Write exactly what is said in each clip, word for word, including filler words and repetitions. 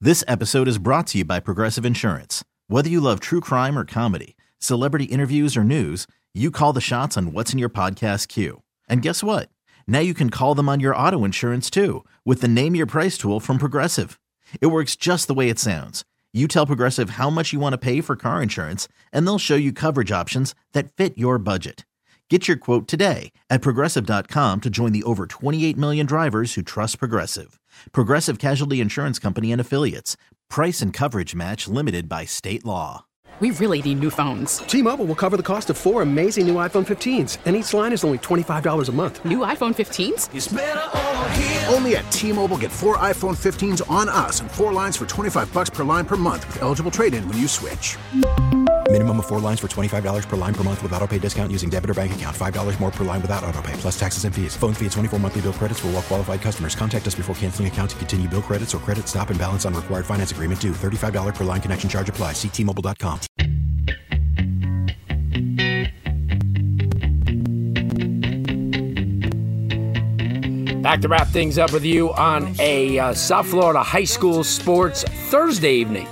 This episode is brought to you by Progressive Insurance. Whether you love true crime or comedy, celebrity interviews or news, you call the shots on what's in your podcast queue. And guess what? Now you can call them on your auto insurance too with the Name Your Price tool from Progressive. It works just the way it sounds. You tell Progressive how much you want to pay for car insurance, and they'll show you coverage options that fit your budget. Get your quote today at Progressive dot com to join the over twenty-eight million drivers who trust Progressive. Progressive Casualty Insurance Company and Affiliates. Price and coverage match limited by state law. We really need new phones. T-Mobile will cover the cost of four amazing new iPhone fifteens, and each line is only twenty-five dollars a month. New iPhone fifteens? It's better over here. Only at T-Mobile, get four iPhone fifteens on us and four lines for twenty-five bucks per line per month with eligible trade-in when you switch. Minimum of four lines for twenty-five dollars per line per month with autopay discount using debit or bank account. five dollars more per line without autopay, plus taxes and fees. Phone fee at twenty-four monthly bill credits for well-qualified customers. Contact us before canceling account to continue bill credits or credit stop and balance on required finance agreement due. thirty-five dollars per line connection charge applies. See T Mobile dot com. Back to wrap things up with you on a uh, South Florida high school sports Thursday evening.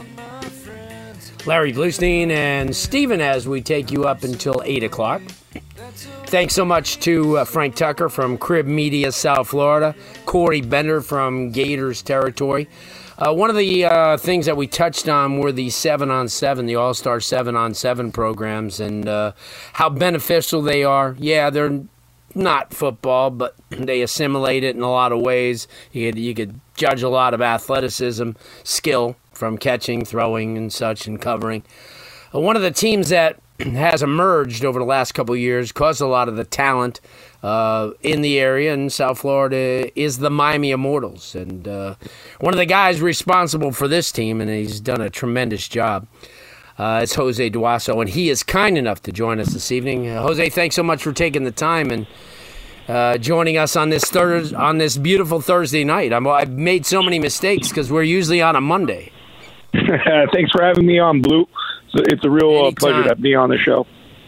Larry Bluestein and Steven as we take you up until eight o'clock. Thanks so much to uh, Frank Tucker from Crib Media, South Florida, Corey Bender from Gators Territory. Uh, one of the uh, things that we touched on were the seven on seven, the All-Star seven on seven programs, and uh, how beneficial they are. Yeah, they're not football, but they assimilate it in a lot of ways. You could, you could judge a lot of athleticism, skill from catching, throwing, and such, and covering. Uh, one of the teams that has emerged over the last couple of years, caused a lot of the talent uh, in the area in South Florida, is the Miami Immortals. And uh, one of the guys responsible for this team, and he's done a tremendous job, Uh, it's Jose Duaso, and he is kind enough to join us this evening. Uh, Jose, thanks so much for taking the time and uh, joining us on this thurs- on this beautiful Thursday night. I'm, I've made so many mistakes because we're usually on a Monday. Thanks for having me on, Blue. It's a real uh, pleasure to be on the show.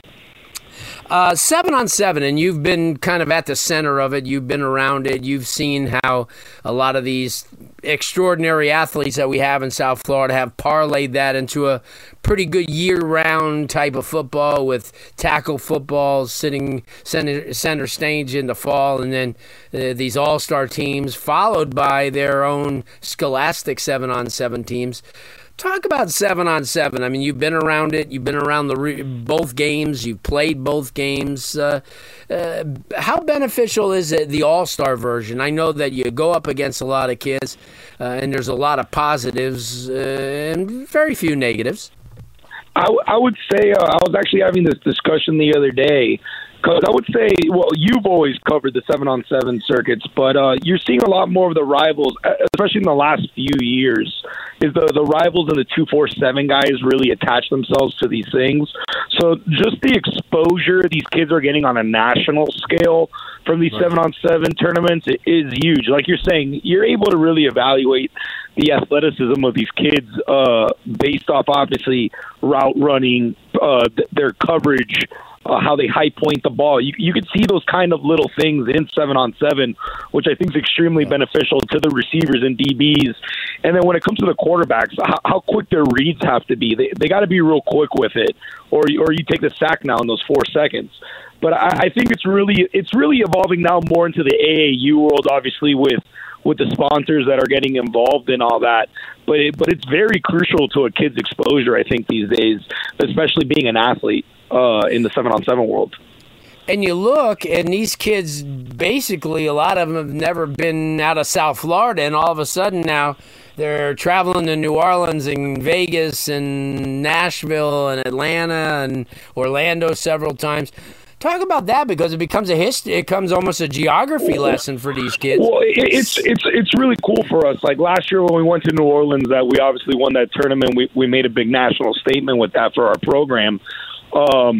Uh, seven on seven, and you've been kind of at the center of it. You've been around it. You've seen how a lot of these extraordinary athletes that we have in South Florida have parlayed that into a pretty good year-round type of football with tackle football sitting center, center stage in the fall, and then uh, these all-star teams followed by their own scholastic seven on seven teams. Talk about seven on seven. I mean, you've been around it. You've been around the re- both games. You've played both games. Uh, uh, how beneficial is it, the all-star version? I know that you go up against a lot of kids, uh, and there's a lot of positives uh, and very few negatives. I, w- I would say uh, I was actually having this discussion the other day. Because I would say, well, you've always covered the seven on seven circuits, but uh, you're seeing a lot more of the rivals, especially in the last few years, is the, the rivals and the two four seven guys really attach themselves to these things. So just the exposure these kids are getting on a national scale from these seven on seven tournaments is huge. Like you're saying, you're able to really evaluate the athleticism of these kids uh, based off, obviously, route running, uh, th- their coverage, Uh, how they high point the ball. You you can see those kind of little things in seven on seven, which I think is extremely beneficial to the receivers and D Bs. And then when it comes to the quarterbacks, how, how quick their reads have to be. They they got to be real quick with it, or or you take the sack now in those four seconds. But I, I think it's really it's really evolving now more into the A A U world, obviously with with the sponsors that are getting involved in all that. But it, but it's very crucial to a kid's exposure, I think, these days, especially being an athlete uh, in the seven on seven world. And you look, and these kids, basically, a lot of them have never been out of South Florida, and all of a sudden now they're traveling to New Orleans and Vegas and Nashville and Atlanta and Orlando several times. Talk about that, because it becomes a history. It becomes almost a geography lesson for these kids. Well, it's it's it's really cool for us. Like last year when we went to New Orleans, that we obviously won that tournament. We we made a big national statement with that for our program. Um,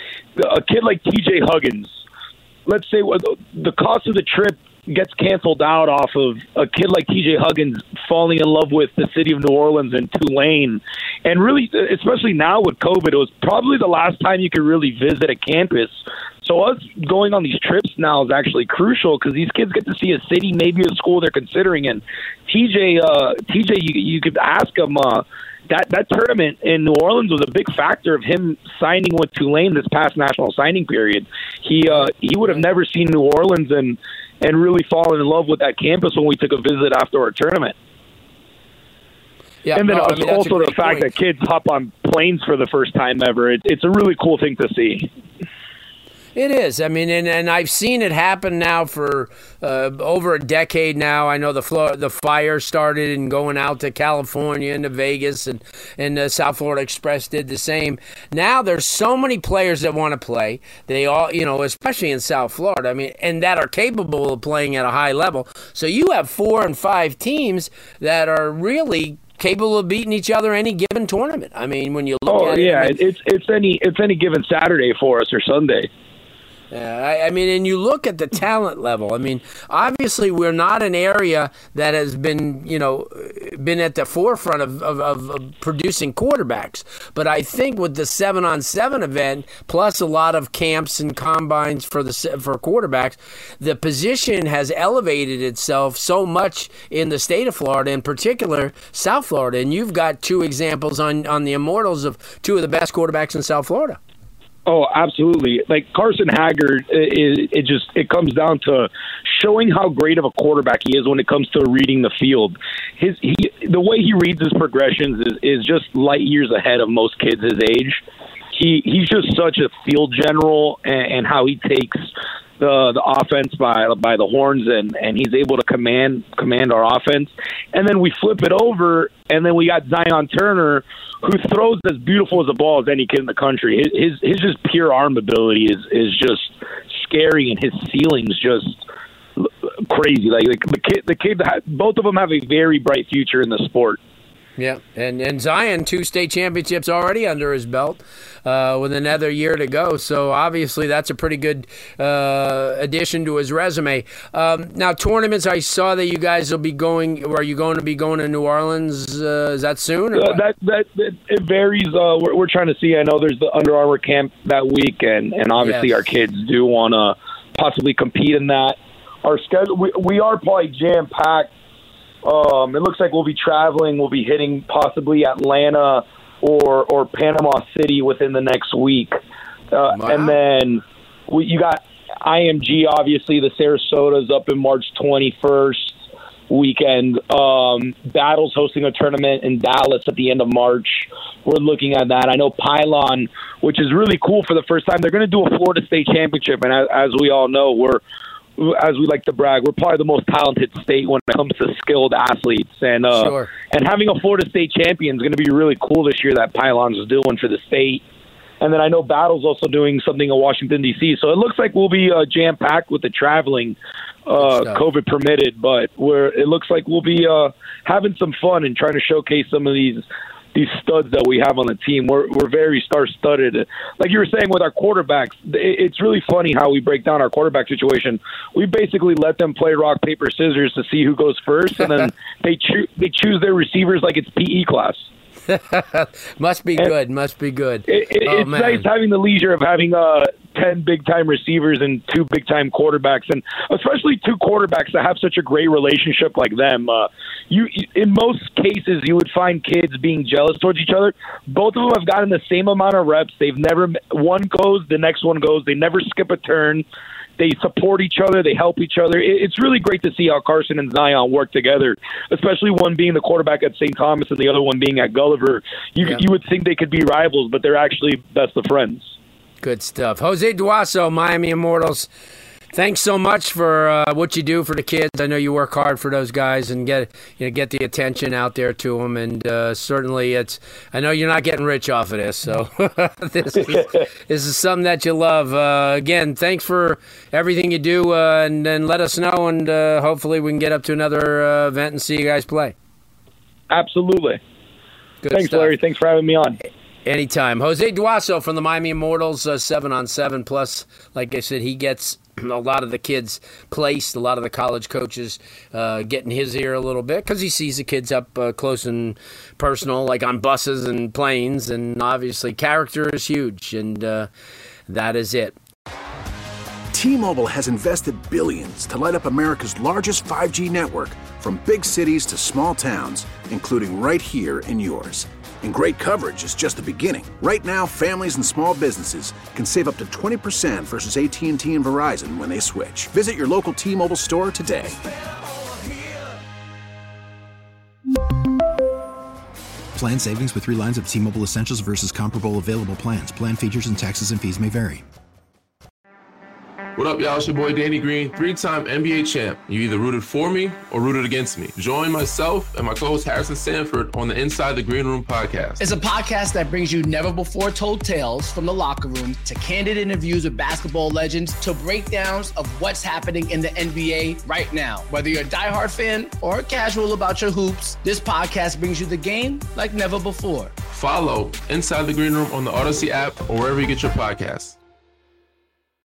a kid like T J Huggins, let's say the cost of the trip gets canceled out off of a kid like T J Huggins falling in love with the city of New Orleans and Tulane. And really, especially now with COVID, it was probably the last time you could really visit a campus. So us going on these trips now is actually crucial because these kids get to see a city, maybe a school they're considering. And T J, uh, T J, you, you could ask him. Uh, that that tournament in New Orleans was a big factor of him signing with Tulane this past national signing period. He uh, he would have never seen New Orleans and and really fallen in love with that campus when we took a visit after our tournament. Yeah, and then no, also, I mean, also the fact point. that kids hop on planes for the first time ever. It, it's a really cool thing to see. It is. I mean, and, and I've seen it happen now for uh, over a decade now. I know the Flo- the fire started and going out to California and to Vegas, and, and uh, South Florida Express did the same. Now there's so many players that want to play. They all, you know, especially in South Florida, I mean, and that are capable of playing at a high level. So you have four and five teams that are really capable of beating each other any given tournament. I mean, when you look oh, at yeah, it. yeah, it's, it's, any, it's any given Saturday for us or Sunday. Yeah, I, I mean, and you look at the talent level. I mean, obviously, we're not an area that has been, you know, been at the forefront of, of, of producing quarterbacks. But I think with the seven-on-seven event, plus a lot of camps and combines for the for quarterbacks, the position has elevated itself so much in the state of Florida, in particular South Florida. And you've got two examples on, on the Immortals of two of the best quarterbacks in South Florida. Oh, absolutely. Like Carson Haggard, it, it just it comes down to showing how great of a quarterback he is when it comes to reading the field. His he the way he reads his progressions is, is just light years ahead of most kids his age. He he's just such a field general, and, and how he takes the the offense by by the horns, and, and he's able to command command our offense. And then we flip it over, and then we got Zion Turner, who throws as beautiful as a ball as any kid in the country. His his, his just pure arm ability is, is just scary, and his ceiling's just crazy. Like, like the kid, the kid, both of them have a very bright future in the sport. Yeah, and, and Zion, two state championships already under his belt uh, with another year to go. So obviously that's a pretty good uh, addition to his resume. Um, now, tournaments, I saw that you guys will be going, are you going to be going to New Orleans? Uh, is that soon? Or uh, that, that, that It varies. Uh, we're, we're trying to see. I know there's the Under Armour camp that week, and, and obviously yes. our kids do want to possibly compete in that. Our schedule, we, we are probably jam-packed. Um, it looks like we'll be traveling. We'll be hitting possibly Atlanta or or Panama City within the next week. Uh, wow. And then we, you got I M G, obviously, the Sarasota's up in March twenty-first weekend. Um, Battle's hosting a tournament in Dallas at the end of March. We're looking at that. I know Pylon, which is really cool for the first time, they're going to do a Florida State Championship. And as, as we all know, we're as we like to brag, we're probably the most talented state when it comes to skilled athletes. And uh, sure. and having a Florida State champion is going to be really cool this year that Pylon's doing for the state. And then I know Battle's also doing something in Washington, D C So it looks like we'll be uh, jam-packed with the traveling, uh, COVID permitted. But we're, it looks like we'll be uh, having some fun and trying to showcase some of these these studs that we have on the team. We're we're very star-studded. Like you were saying with our quarterbacks, it's really funny how we break down our quarterback situation. We basically let them play rock, paper, scissors to see who goes first, and then they, choo- they choose their receivers like it's P E class. Must be and good. Must be good. It, it, oh, it's man. nice having the leisure of having uh, ten big-time receivers and two big-time quarterbacks, and especially two quarterbacks that have such a great relationship like them. Uh, you, in most cases, you would find kids being jealous towards each other. Both of them have gotten the same amount of reps. They've never one goes, the next one goes. They never skip a turn. They support each other. They help each other. It's really great to see how Carson and Zion work together, especially one being the quarterback at Saint Thomas and the other one being at Gulliver. You, yeah. you would think they could be rivals, but they're actually best of friends. Good stuff. Jose Duaso, Miami Immortals. Thanks so much for uh, what you do for the kids. I know you work hard for those guys and get you know get the attention out there to them. And uh, certainly, it's. I know you're not getting rich off of this, so this, is, this is something that you love. Uh, again, thanks for everything you do, uh, and then let us know, and uh, hopefully we can get up to another uh, event and see you guys play. Absolutely. Good thanks, stuff. Larry. Thanks for having me on. Anytime. Jose Duaso from the Miami Immortals, uh, seven on seven. Plus, like I said, he gets a lot of the kids placed, a lot of the college coaches uh, getting his ear a little bit because he sees the kids up uh, close and personal, like on buses and planes. And obviously, character is huge, and uh, that is it. T-Mobile has invested billions to light up America's largest five G network, from big cities to small towns, including right here in yours. And great coverage is just the beginning. Right now, families and small businesses can save up to twenty percent versus A T and T and Verizon when they switch. Visit your local T-Mobile store today. Plan savings with three lines of T-Mobile Essentials versus comparable available plans. Plan features and taxes and fees may vary. What up, y'all? It's your boy Danny Green, three-time N B A champ. You either rooted for me or rooted against me. Join myself and my co-host Harrison Sanford on the Inside the Green Room podcast. It's a podcast that brings you never-before-told tales from the locker room to candid interviews with basketball legends to breakdowns of what's happening in the N B A right now. Whether you're a diehard fan or casual about your hoops, this podcast brings you the game like never before. Follow Inside the Green Room on the Odyssey app or wherever you get your podcasts.